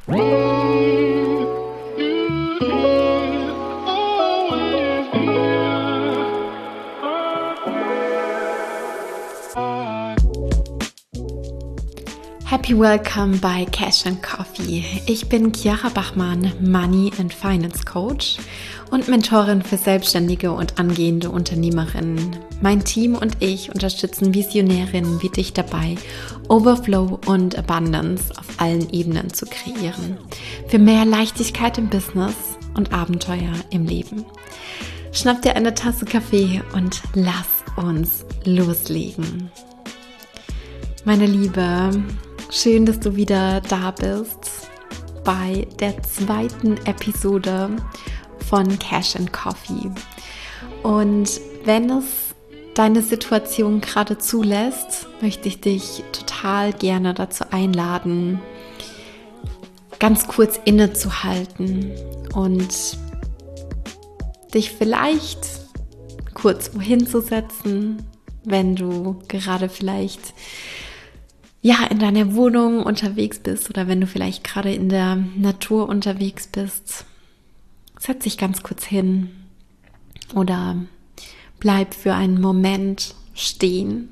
Happy Welcome bei Cash and Coffee. Ich bin Chiara Bachmann, Money and Finance Coach und Mentorin für Selbstständige und angehende Unternehmerinnen. Mein Team und ich unterstützen Visionärinnen wie dich dabei, Overflow und Abundance auf allen Ebenen zu kreieren. Für mehr Leichtigkeit im Business und Abenteuer im Leben. Schnapp dir eine Tasse Kaffee und lass uns loslegen. Meine Liebe, schön, dass du wieder da bist bei der zweiten Episode von Cash and Coffee. Und wenn es deine Situation gerade zulässt, möchte ich dich total gerne dazu einladen, ganz kurz innezuhalten und dich vielleicht kurz wohin zu setzen, wenn du gerade vielleicht in deiner Wohnung unterwegs bist oder wenn du vielleicht gerade in der Natur unterwegs bist. Setz dich ganz kurz hin oder bleib für einen Moment stehen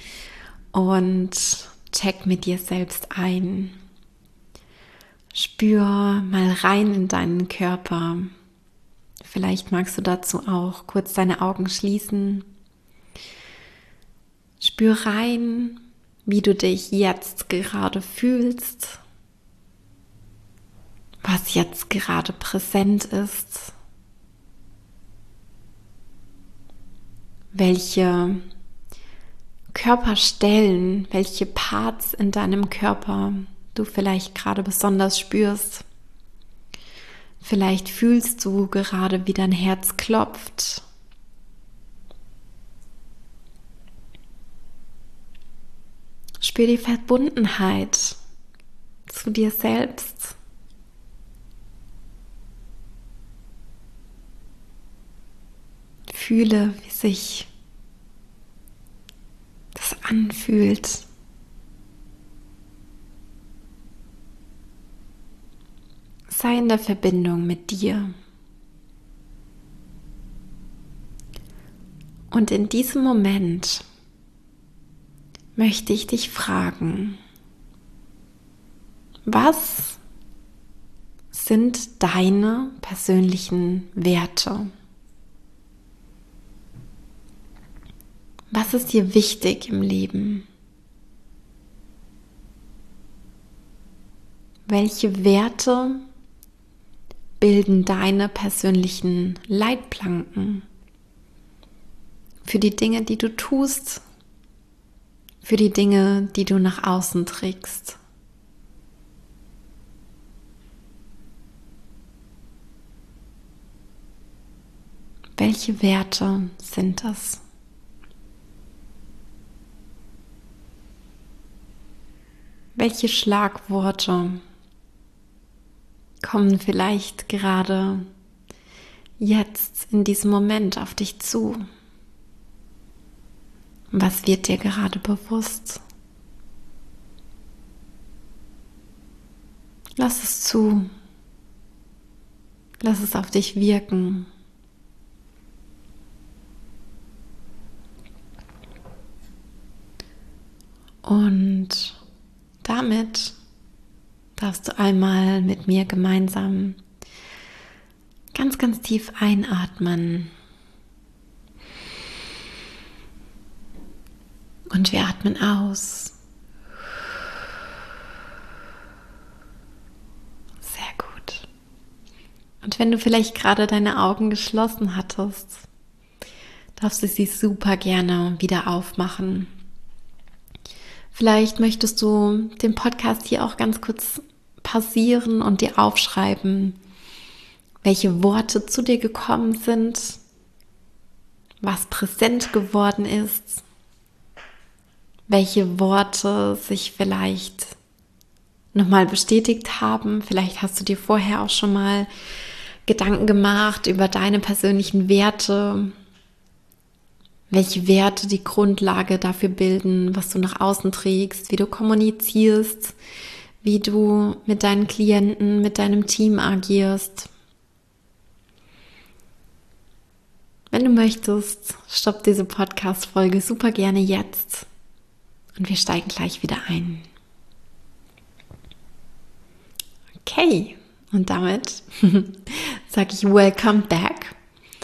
und check mit dir selbst ein. Spür mal rein in deinen Körper. Vielleicht magst du dazu auch kurz deine Augen schließen. Spür rein, wie du dich jetzt gerade fühlst, was jetzt gerade präsent ist, welche Körperstellen, welche Parts in deinem Körper du vielleicht gerade besonders spürst. Vielleicht fühlst du gerade, wie dein Herz klopft. Spür die Verbundenheit zu dir selbst. Fühle, wie sich das anfühlt. Sei in der Verbindung mit dir. Und in diesem Moment möchte ich dich fragen, was sind deine persönlichen Werte? Was ist dir wichtig im Leben? Welche Werte bilden deine persönlichen Leitplanken für die Dinge, die du tust? Für die Dinge, die du nach außen trägst. Welche Werte sind das? Welche Schlagworte kommen vielleicht gerade jetzt in diesem Moment auf dich zu? Was wird dir gerade bewusst? Lass es zu. Lass es auf dich wirken. Und damit darfst du einmal mit mir gemeinsam ganz, ganz tief einatmen. Und wir atmen aus. Sehr gut. Und wenn du vielleicht gerade deine Augen geschlossen hattest, darfst du sie super gerne wieder aufmachen. Vielleicht möchtest du den Podcast hier auch ganz kurz pausieren und dir aufschreiben, welche Worte zu dir gekommen sind, was präsent geworden ist, welche Worte sich vielleicht nochmal bestätigt haben. Vielleicht hast du dir vorher auch schon mal Gedanken gemacht über deine persönlichen Werte, welche Werte die Grundlage dafür bilden, was du nach außen trägst, wie du kommunizierst, wie du mit deinen Klienten, mit deinem Team agierst. Wenn du möchtest, stopp diese Podcast-Folge super gerne jetzt und wir steigen gleich wieder ein. Okay, und damit sage ich Welcome back.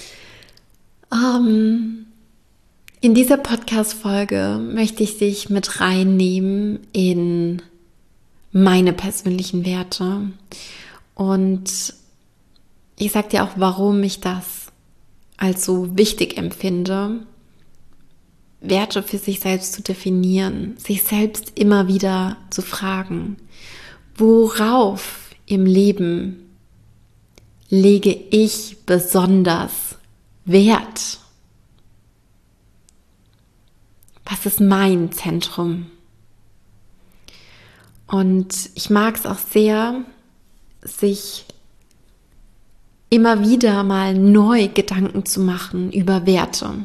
In dieser Podcast-Folge möchte ich dich mit reinnehmen in meine persönlichen Werte. Und ich sage dir auch, warum ich das als so wichtig empfinde, Werte für sich selbst zu definieren, sich selbst immer wieder zu fragen, worauf im Leben lege ich besonders Wert? Was ist mein Zentrum? Und ich mag es auch sehr, sich immer wieder mal neu Gedanken zu machen über Werte.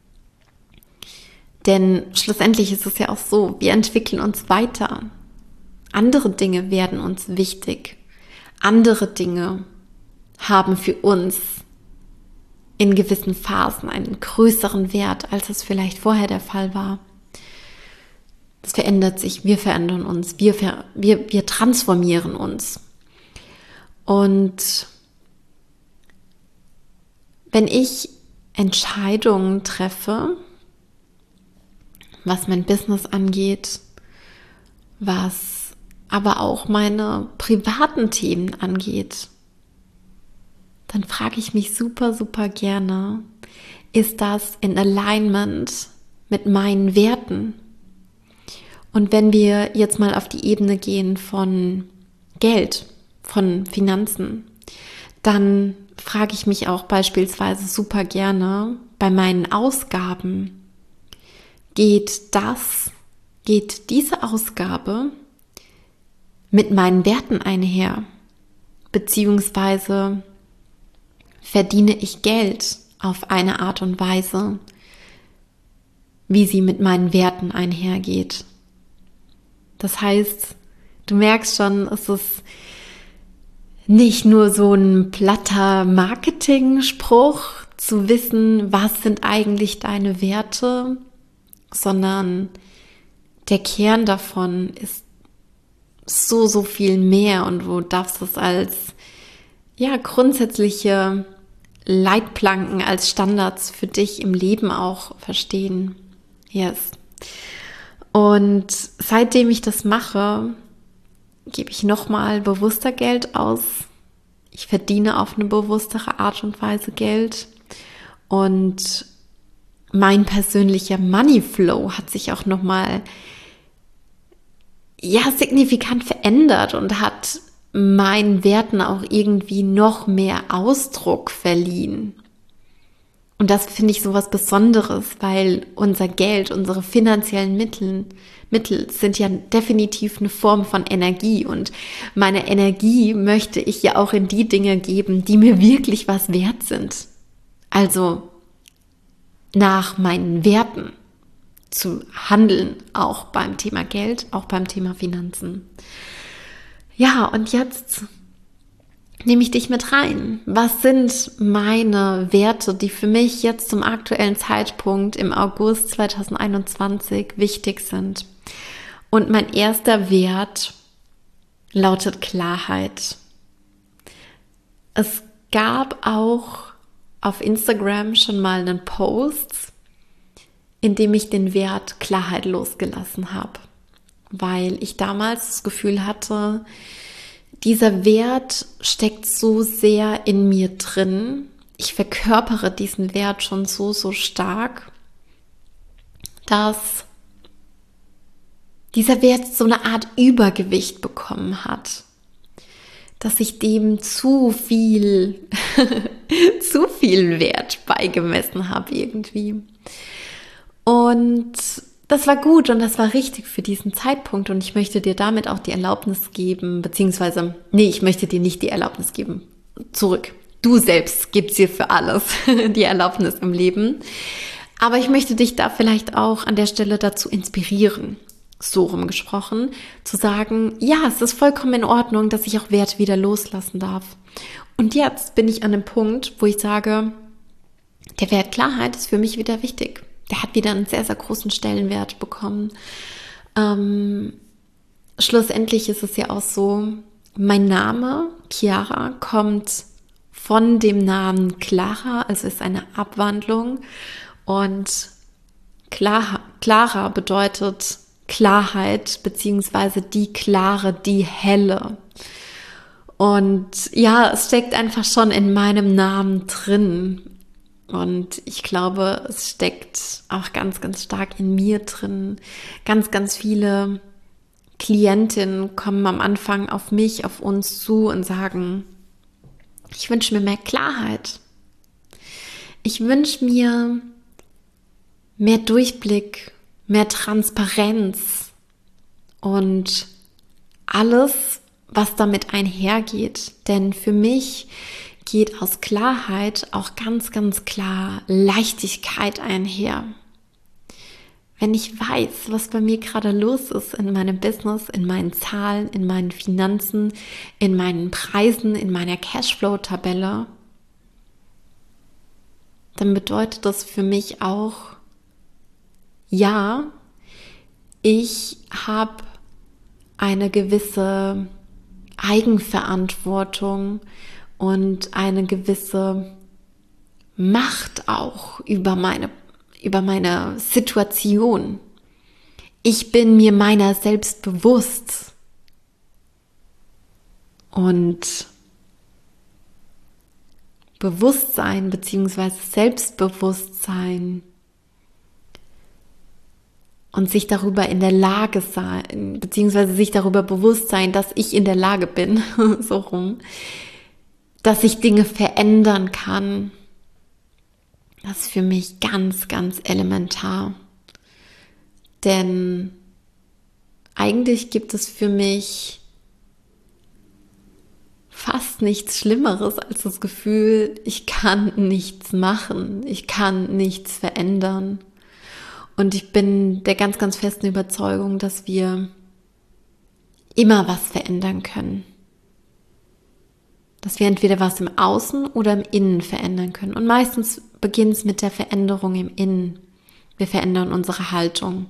Denn schlussendlich ist es ja auch so, wir entwickeln uns weiter. Andere Dinge werden uns wichtig. Andere Dinge haben für uns in gewissen Phasen einen größeren Wert, als es vielleicht vorher der Fall war. Es verändert sich, wir verändern uns, wir transformieren uns. Und wenn ich Entscheidungen treffe, was mein Business angeht, was aber auch meine privaten Themen angeht, dann frage ich mich super, super gerne, ist das in Alignment mit meinen Werten? Und wenn wir jetzt mal auf die Ebene gehen von Geld, von Finanzen, dann frage ich mich auch beispielsweise super gerne bei meinen Ausgaben, geht diese Ausgabe mit meinen Werten einher? Beziehungsweise verdiene ich Geld auf eine Art und Weise, wie sie mit meinen Werten einhergeht? Das heißt, du merkst schon, es ist nicht nur so ein platter Marketing-Spruch, zu wissen, was sind eigentlich deine Werte, sondern der Kern davon ist so, so viel mehr und du darfst es als grundsätzliche Leitplanken, als Standards für dich im Leben auch verstehen. Yes. Und seitdem ich das mache, gebe ich nochmal bewusster Geld aus. Ich verdiene auf eine bewusstere Art und Weise Geld. Und mein persönlicher Money Flow hat sich auch nochmal signifikant verändert und hat meinen Werten auch irgendwie noch mehr Ausdruck verliehen. Und das finde ich so was Besonderes, weil unser Geld, unsere finanziellen Mittel sind ja definitiv eine Form von Energie. Und meine Energie möchte ich ja auch in die Dinge geben, die mir wirklich was wert sind. Also nach meinen Werten zu handeln, auch beim Thema Geld, auch beim Thema Finanzen. Ja, und jetzt nehme ich dich mit rein. Was sind meine Werte, die für mich jetzt zum aktuellen Zeitpunkt im August 2021 wichtig sind? Und mein erster Wert lautet Klarheit. Es gab auch auf Instagram schon mal einen Post, in dem ich den Wert Klarheit losgelassen habe, weil ich damals das Gefühl hatte, dieser Wert steckt so sehr in mir drin. Ich verkörpere diesen Wert schon so, so stark, dass dieser Wert so eine Art Übergewicht bekommen hat, dass ich dem zu viel Wert beigemessen habe irgendwie. Und das war gut und das war richtig für diesen Zeitpunkt und ich möchte dir damit auch die Erlaubnis geben, ich möchte dir nicht die Erlaubnis geben, zurück. Du selbst gibst dir für alles die Erlaubnis im Leben. Aber ich möchte dich da vielleicht auch an der Stelle dazu inspirieren. so rumgesprochen, zu sagen, ja, es ist vollkommen in Ordnung, dass ich auch Werte wieder loslassen darf. Und jetzt bin ich an dem Punkt, wo ich sage, der Wert Klarheit ist für mich wieder wichtig. Der hat wieder einen sehr, sehr großen Stellenwert bekommen. Schlussendlich ist es ja auch so, mein Name, Chiara, kommt von dem Namen Clara, also ist eine Abwandlung. Und Clara bedeutet Klarheit, beziehungsweise die Klare, die Helle. Und ja, es steckt einfach schon in meinem Namen drin. Und ich glaube, es steckt auch ganz, ganz stark in mir drin. Ganz, ganz viele Klientinnen kommen am Anfang auf mich, auf uns zu und sagen, ich wünsche mir mehr Klarheit. Ich wünsche mir mehr Durchblick, mehr Transparenz und alles, was damit einhergeht. Denn für mich geht aus Klarheit auch ganz, ganz klar Leichtigkeit einher. Wenn ich weiß, was bei mir gerade los ist in meinem Business, in meinen Zahlen, in meinen Finanzen, in meinen Preisen, in meiner Cashflow-Tabelle, dann bedeutet das für mich auch, ja, ich habe eine gewisse Eigenverantwortung und eine gewisse Macht auch über meine Situation. Ich bin mir meiner selbst bewusst. Und Bewusstsein bzw. Selbstbewusstsein und sich darüber in der Lage sein, beziehungsweise sich darüber bewusst sein, dass ich in der Lage bin, so rum, dass ich Dinge verändern kann. Das ist für mich ganz, ganz elementar. Denn eigentlich gibt es für mich fast nichts Schlimmeres als das Gefühl, ich kann nichts machen, ich kann nichts verändern. Und ich bin der ganz, ganz festen Überzeugung, dass wir immer was verändern können. Dass wir entweder was im Außen oder im Innen verändern können. Und meistens beginnt es mit der Veränderung im Innen. Wir verändern unsere Haltung.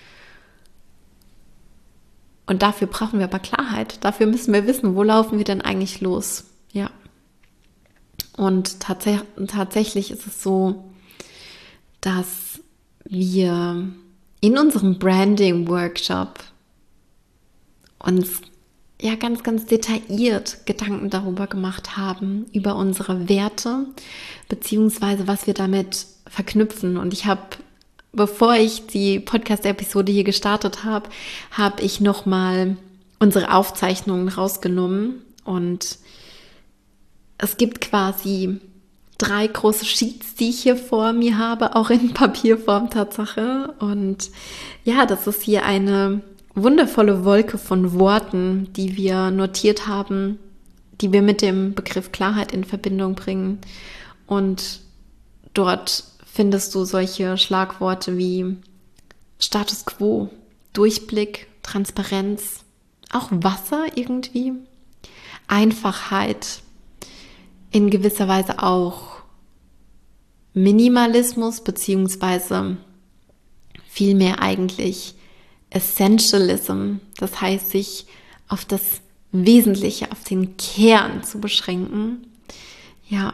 Und dafür brauchen wir aber Klarheit. Dafür müssen wir wissen, wo laufen wir denn eigentlich los? Ja. Und tatsächlich ist es so, dass wir in unserem Branding-Workshop uns ja ganz, ganz detailliert Gedanken darüber gemacht haben, über unsere Werte, beziehungsweise was wir damit verknüpfen. Und ich habe, bevor ich die Podcast-Episode hier gestartet habe, habe ich nochmal unsere Aufzeichnungen rausgenommen. Und es gibt quasi 3 große Sheets, die ich hier vor mir habe, auch in Papierform Tatsache. Und ja, das ist hier eine wundervolle Wolke von Worten, die wir notiert haben, die wir mit dem Begriff Klarheit in Verbindung bringen. Und dort findest du solche Schlagworte wie Status Quo, Durchblick, Transparenz, auch Wasser irgendwie, Einfachheit, in gewisser Weise auch Minimalismus, beziehungsweise vielmehr eigentlich Essentialism, das heißt, sich auf das Wesentliche, auf den Kern zu beschränken. Ja,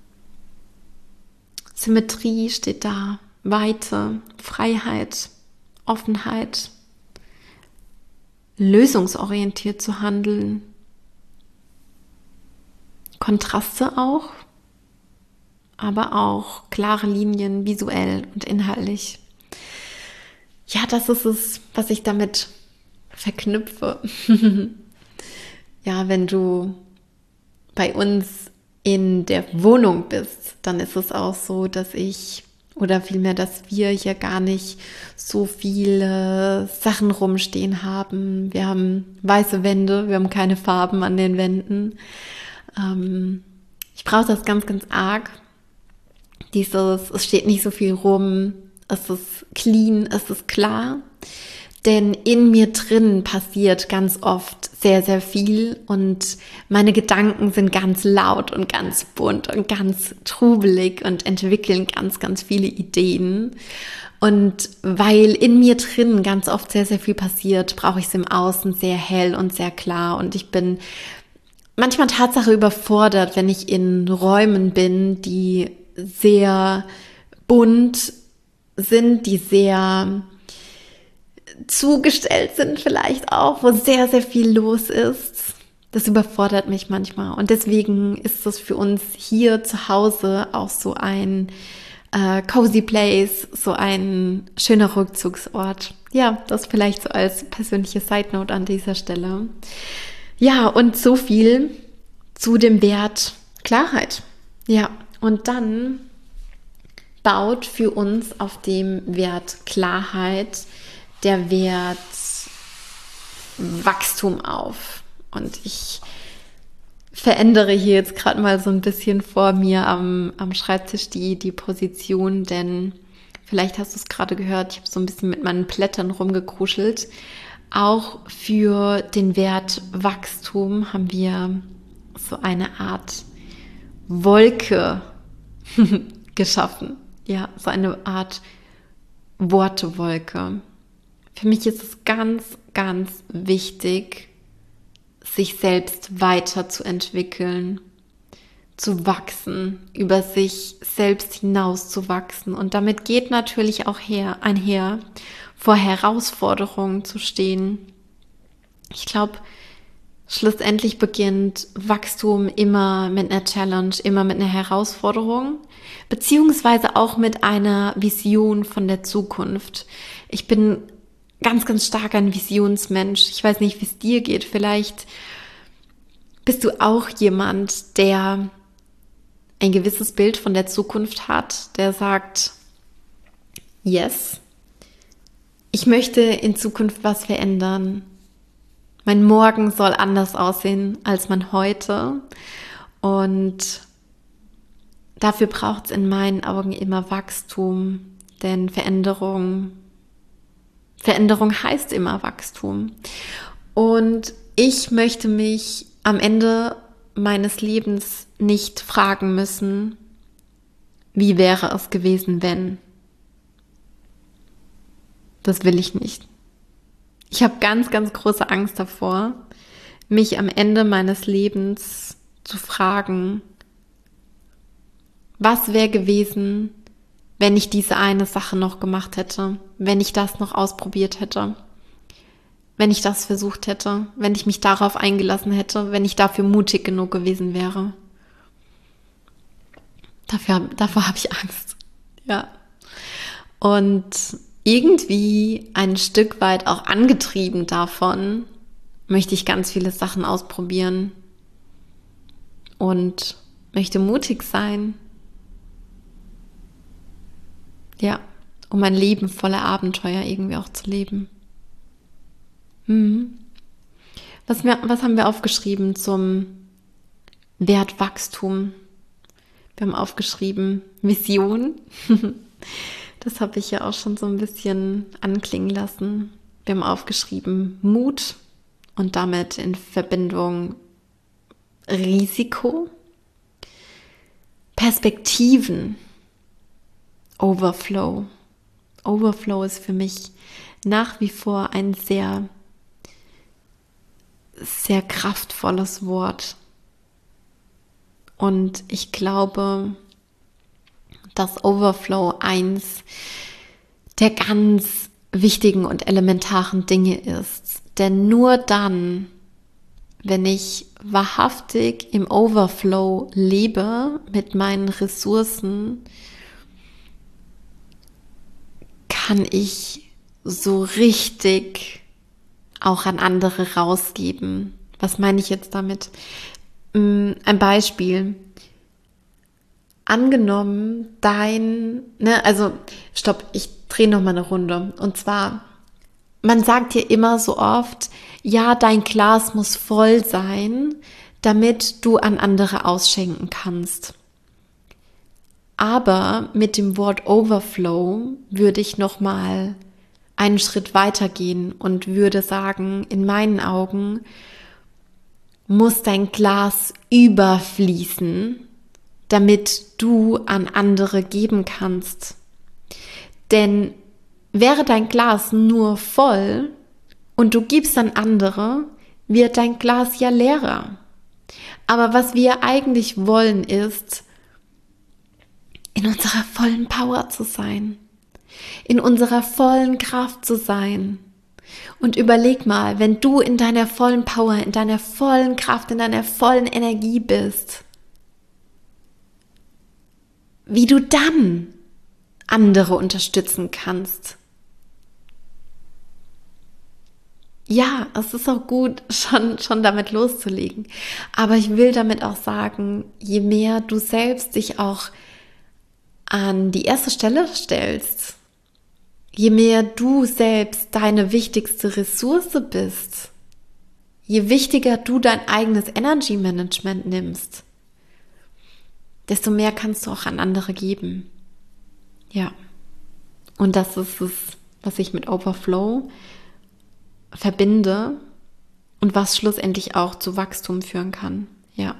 Symmetrie steht da, Weite, Freiheit, Offenheit, lösungsorientiert zu handeln, Kontraste auch, aber auch klare Linien visuell und inhaltlich. Ja, das ist es, was ich damit verknüpfe. Ja, wenn du bei uns in der Wohnung bist, dann ist es auch so, dass dass wir hier gar nicht so viele Sachen rumstehen haben. Wir haben weiße Wände, wir haben keine Farben an den Wänden. Ich brauche das ganz, ganz arg. Es steht nicht so viel rum, es ist clean, es ist klar. Denn in mir drin passiert ganz oft sehr, sehr viel und meine Gedanken sind ganz laut und ganz bunt und ganz trubelig und entwickeln ganz, ganz viele Ideen. Und weil in mir drin ganz oft sehr, sehr viel passiert, brauche ich es im Außen sehr hell und sehr klar. Und ich bin manchmal Tatsache überfordert, wenn ich in Räumen bin, die sehr bunt sind, die sehr zugestellt sind vielleicht auch, wo sehr, sehr viel los ist. Das überfordert mich manchmal. Und deswegen ist es für uns hier zu Hause auch so ein cozy place, so ein schöner Rückzugsort. Ja, das vielleicht so als persönliche Side Note an dieser Stelle. Ja, und so viel zu dem Wert Klarheit. Ja, und dann baut für uns auf dem Wert Klarheit der Wert Wachstum auf. Und ich verändere hier jetzt gerade mal so ein bisschen vor mir am Schreibtisch die Position, denn vielleicht hast du es gerade gehört, ich habe so ein bisschen mit meinen Blättern rumgekruschelt. Auch für den Wert Wachstum haben wir so eine Art Wolke geschaffen. Ja, so eine Art Wortewolke. Für mich ist es ganz, ganz wichtig, sich selbst weiterzuentwickeln, zu wachsen, über sich selbst hinaus zu wachsen. Und damit geht natürlich auch einher, vor Herausforderungen zu stehen. Ich glaube, schlussendlich beginnt Wachstum immer mit einer Challenge, immer mit einer Herausforderung, beziehungsweise auch mit einer Vision von der Zukunft. Ich bin ganz, ganz stark ein Visionsmensch. Ich weiß nicht, wie es dir geht. Vielleicht bist du auch jemand, der ein gewisses Bild von der Zukunft hat, der sagt, yes, ich möchte in Zukunft was verändern. Mein Morgen soll anders aussehen als mein Heute. Und dafür braucht es in meinen Augen immer Wachstum, denn Veränderung heißt immer Wachstum. Und ich möchte mich am Ende meines Lebens nicht fragen müssen, wie wäre es gewesen, wenn? Das will ich nicht. Ich habe ganz, ganz große Angst davor, mich am Ende meines Lebens zu fragen, was wäre gewesen, wenn ich diese eine Sache noch gemacht hätte, wenn ich das noch ausprobiert hätte, wenn ich das versucht hätte, wenn ich mich darauf eingelassen hätte, wenn ich dafür mutig genug gewesen wäre. Davor habe ich Angst. Ja. Und irgendwie ein Stück weit auch angetrieben davon, möchte ich ganz viele Sachen ausprobieren und möchte mutig sein. Ja, um ein Leben voller Abenteuer irgendwie auch zu leben. Was haben wir aufgeschrieben zum Wert Wachstum? Wir haben aufgeschrieben Vision. Das habe ich ja auch schon so ein bisschen anklingen lassen. Wir haben aufgeschrieben Mut und damit in Verbindung Risiko, Perspektiven, Overflow. Overflow ist für mich nach wie vor ein sehr, sehr kraftvolles Wort. Und ich glaube, dass Overflow eins der ganz wichtigen und elementaren Dinge ist. Denn nur dann, wenn ich wahrhaftig im Overflow lebe mit meinen Ressourcen, kann ich so richtig auch an andere rausgeben. Was meine ich jetzt damit? Ein Beispiel. Angenommen, ich drehe noch mal eine Runde. Und zwar, man sagt ja immer so oft, ja, dein Glas muss voll sein, damit du an andere ausschenken kannst. Aber mit dem Wort Overflow würde ich noch mal einen Schritt weitergehen und würde sagen, in meinen Augen muss dein Glas überfließen, damit du an andere geben kannst. Denn wäre dein Glas nur voll und du gibst an andere, wird dein Glas ja leerer. Aber was wir eigentlich wollen, ist, in unserer vollen Power zu sein, in unserer vollen Kraft zu sein. Und überleg mal, wenn du in deiner vollen Power, in deiner vollen Kraft, in deiner vollen Energie bist, wie du dann andere unterstützen kannst. Ja, es ist auch gut, schon damit loszulegen. Aber ich will damit auch sagen, je mehr du selbst dich auch an die erste Stelle stellst, je mehr du selbst deine wichtigste Ressource bist, je wichtiger du dein eigenes Energy Management nimmst, desto mehr kannst du auch an andere geben. Ja, und das ist es, was ich mit Overflow verbinde und was schlussendlich auch zu Wachstum führen kann. Ja.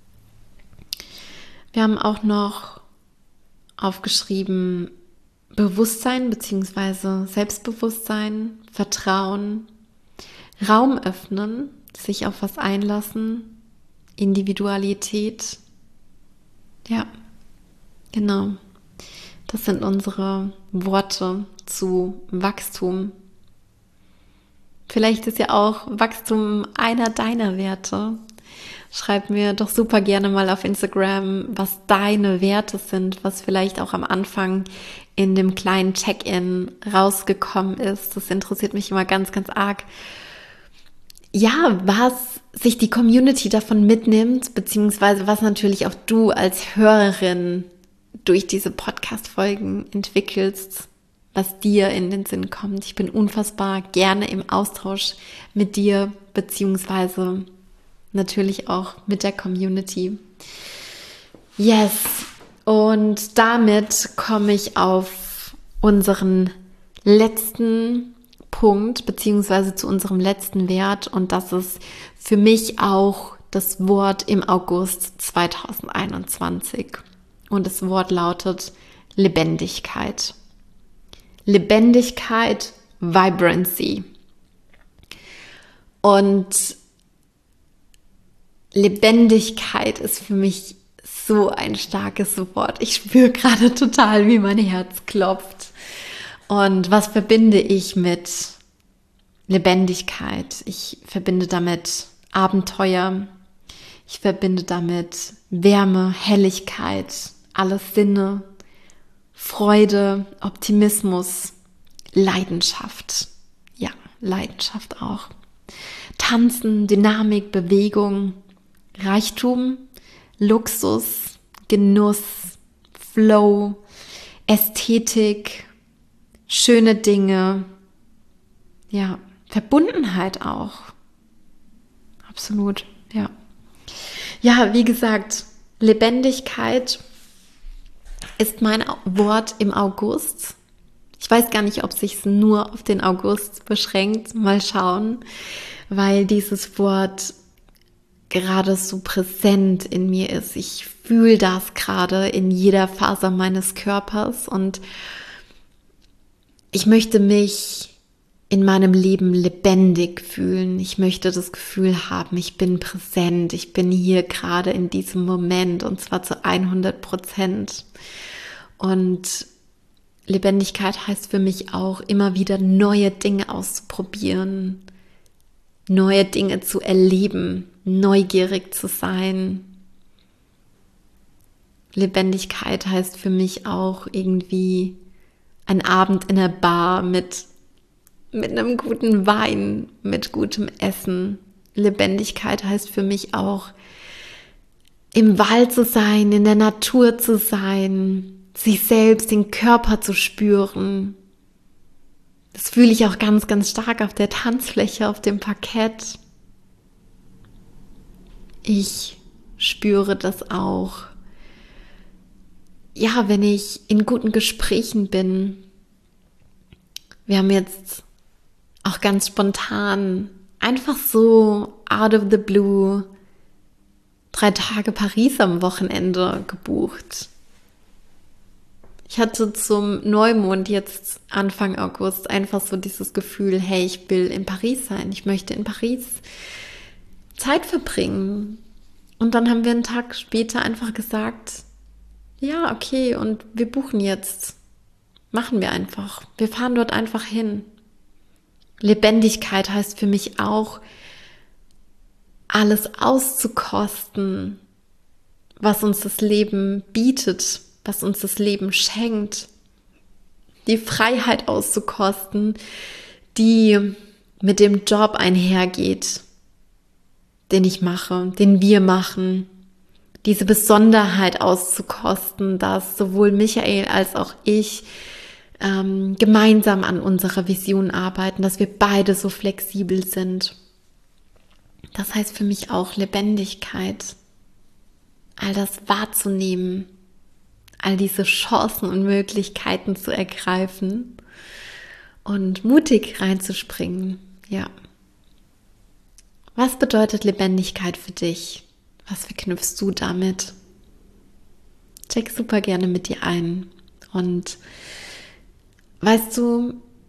Wir haben auch noch aufgeschrieben Bewusstsein bzw. Selbstbewusstsein, Vertrauen, Raum öffnen, sich auf was einlassen, Individualität. Ja, genau. Das sind unsere Worte zu Wachstum. Vielleicht ist ja auch Wachstum einer deiner Werte. Schreib mir doch super gerne mal auf Instagram, was deine Werte sind, was vielleicht auch am Anfang in dem kleinen Check-in rausgekommen ist. Das interessiert mich immer ganz, ganz arg. Ja, was sich die Community davon mitnimmt, beziehungsweise was natürlich auch du als Hörerin durch diese Podcast-Folgen entwickelst, was dir in den Sinn kommt. Ich bin unfassbar gerne im Austausch mit dir, beziehungsweise natürlich auch mit der Community. Yes, und damit komme ich auf unseren letzten Punkt, beziehungsweise zu unserem letzten Wert, und das ist für mich auch das Wort im August 2021. Und das Wort lautet Lebendigkeit. Lebendigkeit, Vibrancy. Und Lebendigkeit ist für mich so ein starkes Wort. Ich spüre gerade total, wie mein Herz klopft. Und was verbinde ich mit Lebendigkeit? Ich verbinde damit Abenteuer. Ich verbinde damit Wärme, Helligkeit, alle Sinne, Freude, Optimismus, Leidenschaft. Ja, Leidenschaft auch. Tanzen, Dynamik, Bewegung, Reichtum, Luxus, Genuss, Flow, Ästhetik, schöne Dinge, ja, Verbundenheit auch. Absolut, ja. Ja, wie gesagt, Lebendigkeit ist mein Wort im August. Ich weiß gar nicht, ob es sich nur auf den August beschränkt. Mal schauen, weil dieses Wort gerade so präsent in mir ist. Ich fühle das gerade in jeder Faser meines Körpers und ich möchte mich in meinem Leben lebendig fühlen. Ich möchte das Gefühl haben, ich bin präsent, ich bin hier gerade in diesem Moment und zwar zu 100%. Und Lebendigkeit heißt für mich auch, immer wieder neue Dinge auszuprobieren, neue Dinge zu erleben, neugierig zu sein. Lebendigkeit heißt für mich auch irgendwie ein Abend in der Bar mit einem guten Wein, mit gutem Essen. Lebendigkeit heißt für mich auch, im Wald zu sein, in der Natur zu sein, sich selbst, den Körper zu spüren. Das fühle ich auch ganz, ganz stark auf der Tanzfläche, auf dem Parkett. Ich spüre das auch, ja, wenn ich in guten Gesprächen bin, Wir haben jetzt auch ganz spontan, einfach so out of the blue, 3 Tage Paris am Wochenende gebucht. Ich hatte zum Neumond jetzt Anfang August einfach so dieses Gefühl, hey, ich will in Paris sein. Ich möchte in Paris Zeit verbringen. Und dann haben wir einen Tag später einfach gesagt, ja, okay, und wir buchen jetzt. Machen wir einfach. Wir fahren dort einfach hin. Lebendigkeit heißt für mich auch, alles auszukosten, was uns das Leben bietet, was uns das Leben schenkt. Die Freiheit auszukosten, die mit dem Job einhergeht, den ich mache, den wir machen. Diese Besonderheit auszukosten, dass sowohl Michael als auch ich gemeinsam an unserer Vision arbeiten, dass wir beide so flexibel sind. Das heißt für mich auch Lebendigkeit, all das wahrzunehmen, all diese Chancen und Möglichkeiten zu ergreifen und mutig reinzuspringen. Ja. Was bedeutet Lebendigkeit für dich? Was verknüpfst du damit? Check super gerne mit dir ein. Und weißt du,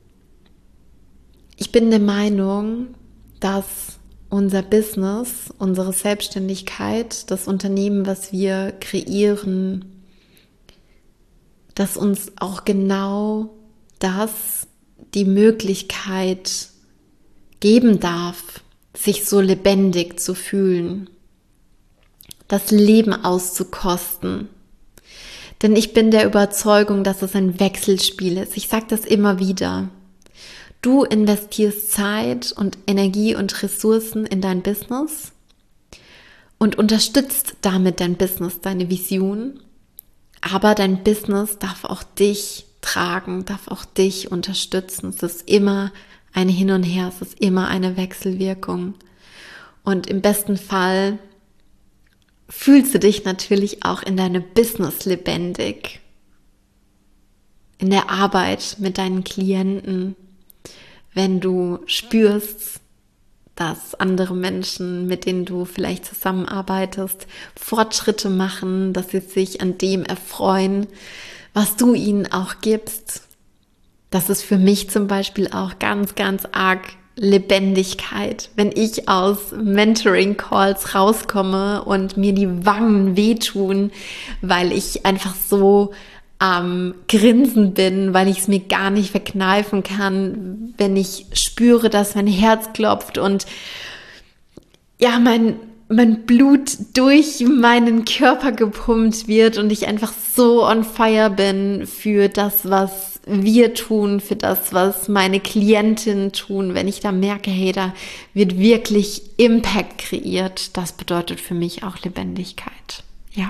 ich bin der Meinung, dass unser Business, unsere Selbstständigkeit, das Unternehmen, was wir kreieren, dass uns auch genau das die Möglichkeit geben darf, sich so lebendig zu fühlen, das Leben auszukosten. Denn ich bin der Überzeugung, dass es ein Wechselspiel ist. Ich sage das immer wieder. Du investierst Zeit und Energie und Ressourcen in dein Business und unterstützt damit dein Business, deine Vision. Aber dein Business darf auch dich tragen, darf auch dich unterstützen. Es ist immer ein Hin und Her, es ist immer eine Wechselwirkung. Und im besten Fall fühlst du dich natürlich auch in deinem Business lebendig, in der Arbeit mit deinen Klienten, wenn du spürst, dass andere Menschen, mit denen du vielleicht zusammenarbeitest, Fortschritte machen, dass sie sich an dem erfreuen, was du ihnen auch gibst. Das ist für mich zum Beispiel auch ganz, ganz arg Lebendigkeit, wenn ich aus Mentoring-Calls rauskomme und mir die Wangen wehtun, weil ich einfach so am Grinsen bin, weil ich es mir gar nicht verkneifen kann, wenn ich spüre, dass mein Herz klopft und ja, mein Blut durch meinen Körper gepumpt wird und ich einfach so on fire bin für das, was wir tun, für das, was meine Klientinnen tun, wenn ich da merke, hey, da wird wirklich Impact kreiert, das bedeutet für mich auch Lebendigkeit. Ja.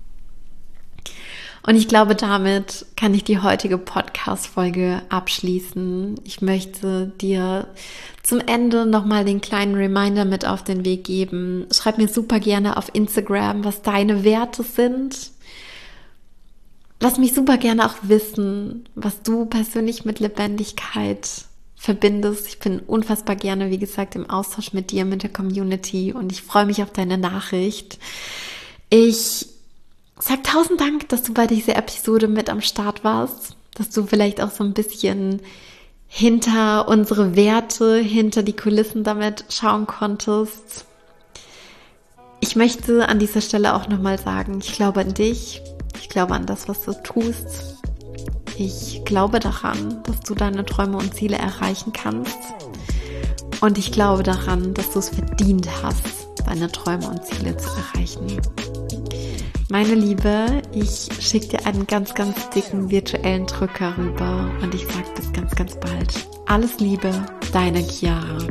Und ich glaube, damit kann ich die heutige Podcast-Folge abschließen. Ich möchte dir zum Ende nochmal den kleinen Reminder mit auf den Weg geben. Schreib mir super gerne auf Instagram, was deine Werte sind. Lass mich super gerne auch wissen, was du persönlich mit Lebendigkeit verbindest. Ich bin unfassbar gerne, wie gesagt, im Austausch mit dir, mit der Community und ich freue mich auf deine Nachricht. Ich sag 1000 Dank, dass du bei dieser Episode mit am Start warst, dass du vielleicht auch so ein bisschen hinter unsere Werte, hinter die Kulissen damit schauen konntest. Ich möchte an dieser Stelle auch nochmal sagen, ich glaube an dich, ich glaube an das, was du tust. Ich glaube daran, dass du deine Träume und Ziele erreichen kannst. Und ich glaube daran, dass du es verdient hast, deine Träume und Ziele zu erreichen. Meine Liebe, ich schicke dir einen ganz, ganz dicken virtuellen Drücker rüber und ich sage bis ganz, ganz bald. Alles Liebe, deine Chiara.